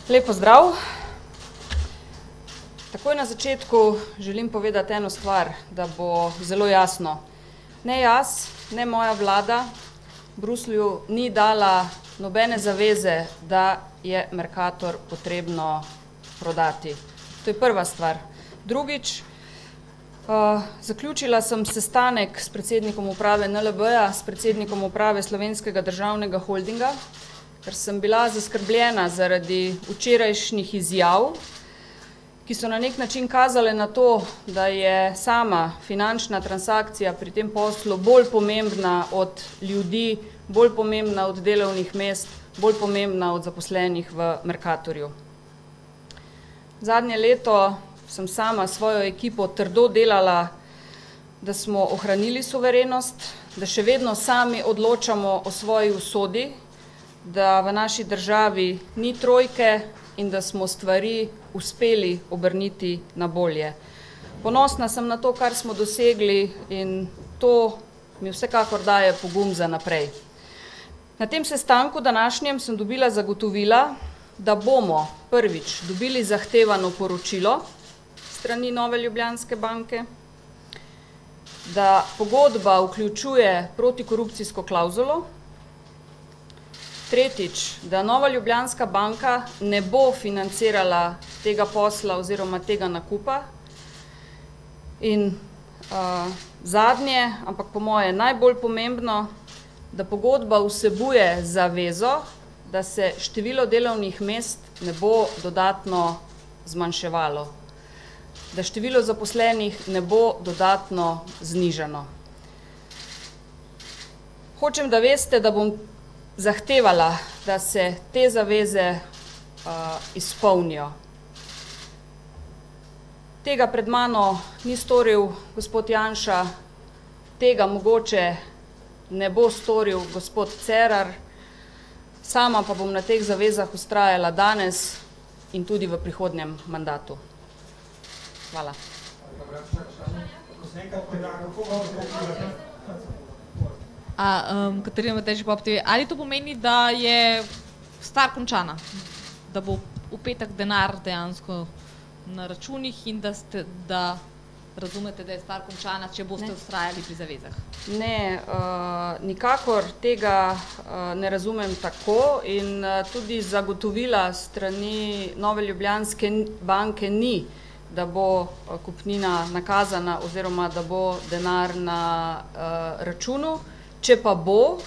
Lep pozdrav. Takoj na začetku želim povedati eno stvar, da bo zelo jasno. Ne jaz, ne moja vlada Bruslju ni dala nobene zaveze, da je Mercator potrebno prodati. To je prva stvar. Drugič, zaključila sem sestanek s predsednikom uprave NLB-ja, s predsednikom uprave Slovenskega državnega holdinga, ker sem bila zaskrbljena zaradi včerajšnjih izjav, ki so na nek način kazale na to, da je sama finančna transakcija pri tem poslu bolj pomembna od ljudi, bolj pomembna od delovnih mest, bolj pomembna od zaposlenih v Mercatorju. Zadnje leto sem sama svojo ekipo trdo delala, da smo ohranili suverenost, da še vedno sami odločamo o svoji usodi, da v naši državi ni trojke in da smo stvari uspeli obrniti na bolje. Ponosna sem na to, kar smo dosegli, in to mi vsekakor daje pogum za naprej. Na tem sestanku današnjem sem dobila zagotovila, da bomo prvič dobili zahtevano poročilo strani Nove Ljubljanske banke, da pogodba vključuje protikorupcijsko klavzulo, tretjič, da Nova Ljubljanska banka ne bo financirala tega posla oziroma tega nakupa, in zadnje, ampak po moje najbolj pomembno, da pogodba vsebuje zavezo, da se število delovnih mest ne bo dodatno zmanjševalo, da število zaposlenih ne bo dodatno znižano. Hočem, da veste, da bom zahtevala, da se te zaveze izpolnijo. Tega pred mano ni storil gospod Janša, tega mogoče ne bo storil gospod Cerar, sama pa bom na teh zavezah vztrajala danes in tudi v prihodnjem mandatu. Hvala. Katarina Matejček, Pop TV, ali to pomeni, da je stvar končana, da bo v petek denar dejansko na računih in da razumete, da je stvar končana, če boste vztrajali pri zavezah? Ne, nikakor tega ne razumem tako in tudi zagotovila strani Nove Ljubljanske banke ni, da bo kupnina nakazana oziroma da bo denar na računu. Če pa bo,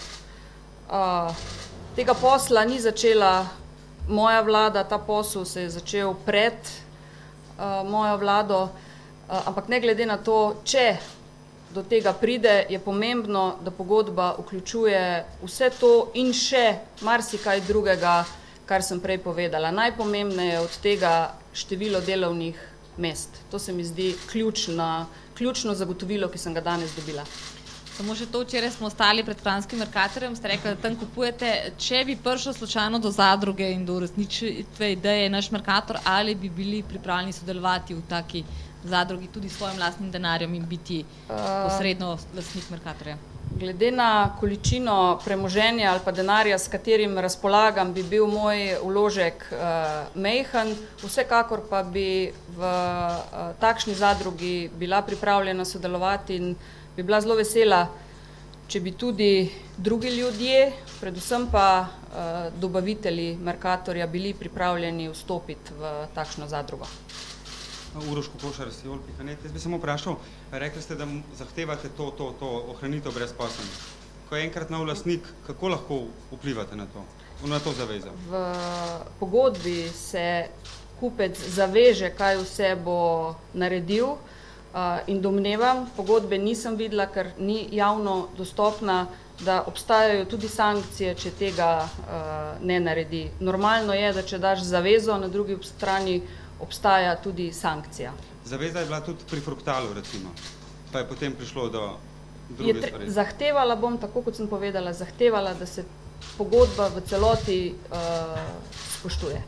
tega posla ni začela moja vlada, ta posel se je začel pred mojo vlado, ampak ne glede na to, če do tega pride, je pomembno, da pogodba vključuje vse to in še marsikaj drugega, kar sem prej povedala. Najpomembneje od tega število delovnih mest. To se mi zdi ključno zagotovilo, ki sem ga danes dobila. Samo še to, včeraj smo ostali pred Kranjskim Mercatorjem, ste rekli, da tam kupujete. Če bi prišlo slučajno do zadruge in do uresničitve ideje naš Mercator, ali bi bili pripravljeni sodelovati v taki zadrugi tudi s svojim lastnim denarjem in biti posredno lastnik Mercatorja? Glede na količino premoženja ali pa denarja, s katerim razpolagam, bi bil moj vložek majhen, vsekakor pa bi v takšni zadrugi bila pripravljena sodelovati in bi bila zelo vesela, če bi tudi drugi ljudje, predvsem pa dobavitelji Mercatorja, bili pripravljeni vstopiti v takšno zadrugo. Uroš Kokošar, Sijol.net. Jaz bi samo vprašal, rekli ste, da zahtevate to ohranitev brezposelnih. Ko je enkrat nov lastnik, kako lahko vplivate na to zavezo? V pogodbi se kupec zaveže, kaj vse bo naredil, in domnevam, pogodbe nisem videla, ker ni javno dostopna, da obstajajo tudi sankcije, če tega ne naredi. Normalno je, da če daš zavezo, na drugi strani obstaja tudi sankcija. Zaveza je bila tudi pri Fruktalu, recimo, pa je potem prišlo do druge stvari. Zahtevala bom, tako kot sem povedala, zahtevala, da se pogodba v celoti spoštuje.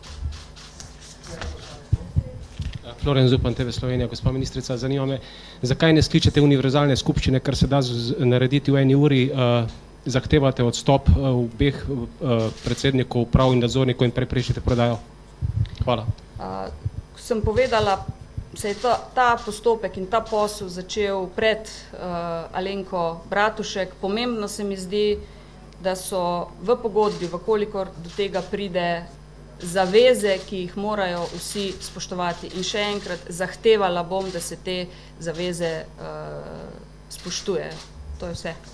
Floren Zupan, TV Slovenija. Gospa ministrica, zanima me, zakaj ne skličete univerzalne skupščine, kar se da narediti v eni uri, zahtevate odstop obeh predsednikov uprav in nadzornikov in preprečite prodajo? Hvala. Ko sem povedala, se je ta postopek in ta posel začel pred Alenko Bratušek. Pomembno se mi zdi, da so v pogodbi, vkolikor do tega pride, zaveze, ki jih morajo vsi spoštovati. In še enkrat, zahtevala bom, da se te zaveze spoštujejo. To je vse.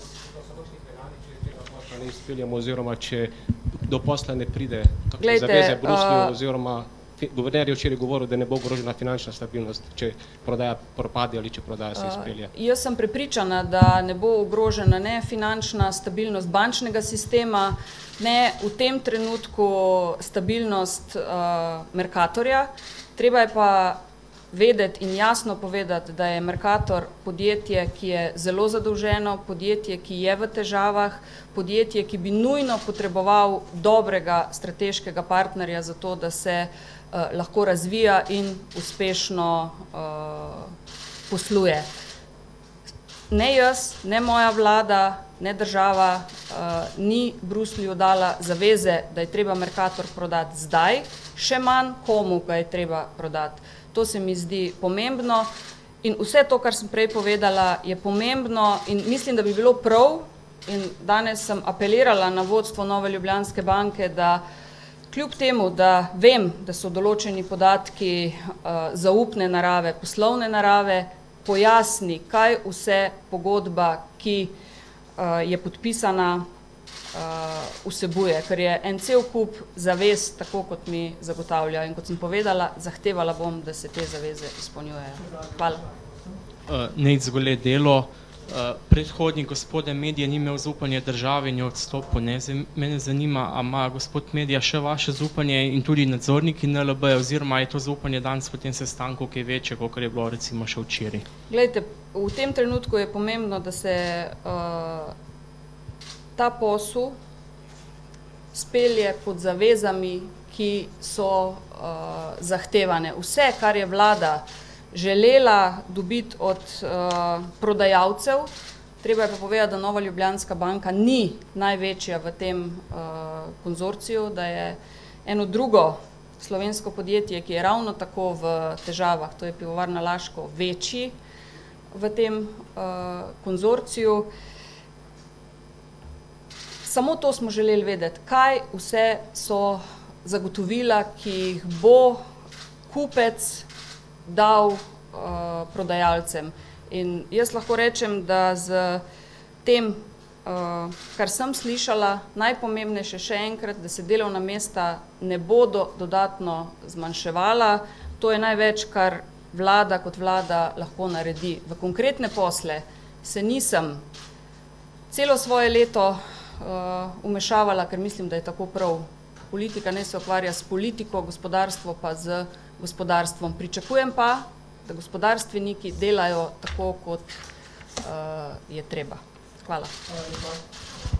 Ne izpeljamo, oziroma če do posla ne pride zaveze Bruslju, oziroma guverner je včeraj govoril, da ne bo ogrožena finančna stabilnost, če prodaja propade ali če prodaja se izpelje. Jaz sem prepričana, da ne bo ogrožena ne finančna stabilnost bančnega sistema, ne v tem trenutku stabilnost Mercatorja. Treba je pa vedeti in jasno povedati, da je Mercator podjetje, ki je zelo zadolženo, podjetje, ki je v težavah, podjetje, ki bi nujno potreboval dobrega strateškega partnerja za to, da se lahko razvija in uspešno posluje. Ne jaz, ne moja vlada, ne država ni Bruslju dala zaveze, da je treba Mercator prodati zdaj, še manj komu ga je treba prodati. To se mi zdi pomembno in vse to, kar sem prej povedala, je pomembno in mislim, da bi bilo prav, in danes sem apelirala na vodstvo Nove Ljubljanske banke, da kljub temu, da vem, da so določeni podatki zaupne narave, poslovne narave, pojasni, kaj vse pogodba, ki je podpisana, vsebuje, ker je en cel kup zavez, tako kot mi zagotavlja. In kot sem povedala, zahtevala bom, da se te zaveze izpolnjujejo. Hvala. Nejc Zgole Delo. Predhodnik gospoda Medije ni imel zaupanje države in je odstopil. Mene zanima, a ima gospod Medija še vaše zaupanje in tudi nadzorniki NLB, oziroma je to zaupanje danes po tem sestanku, ki je večje, kot je bilo recimo še včeraj? Glejte, v tem trenutku je pomembno, da se ta posel spelje pod zavezami, ki so zahtevane. Vse, kar je vlada želela dobiti od prodajalcev, treba je pa povedati, da Nova Ljubljanska banka ni največja v tem konzorciju, da je eno drugo slovensko podjetje, ki je ravno tako v težavah, to je Pivovarna Laško, večji v tem konzorciju. Samo to smo želeli vedeti, kaj vse so zagotovila, ki jih bo kupec dal prodajalcem. In jaz lahko rečem, da z tem, kar sem slišala, najpomembnejše še enkrat, da se delovna mesta ne bodo dodatno zmanjševala. To je največ, kar vlada kot vlada lahko naredi. V konkretne posle se nisem celo svoje leto umešavala, ker mislim, da je tako prav. Politika ne se ukvarja s politiko, gospodarstvo pa z gospodarstvom. Pričakujem pa, da gospodarstveniki delajo tako, kot je treba. Hvala.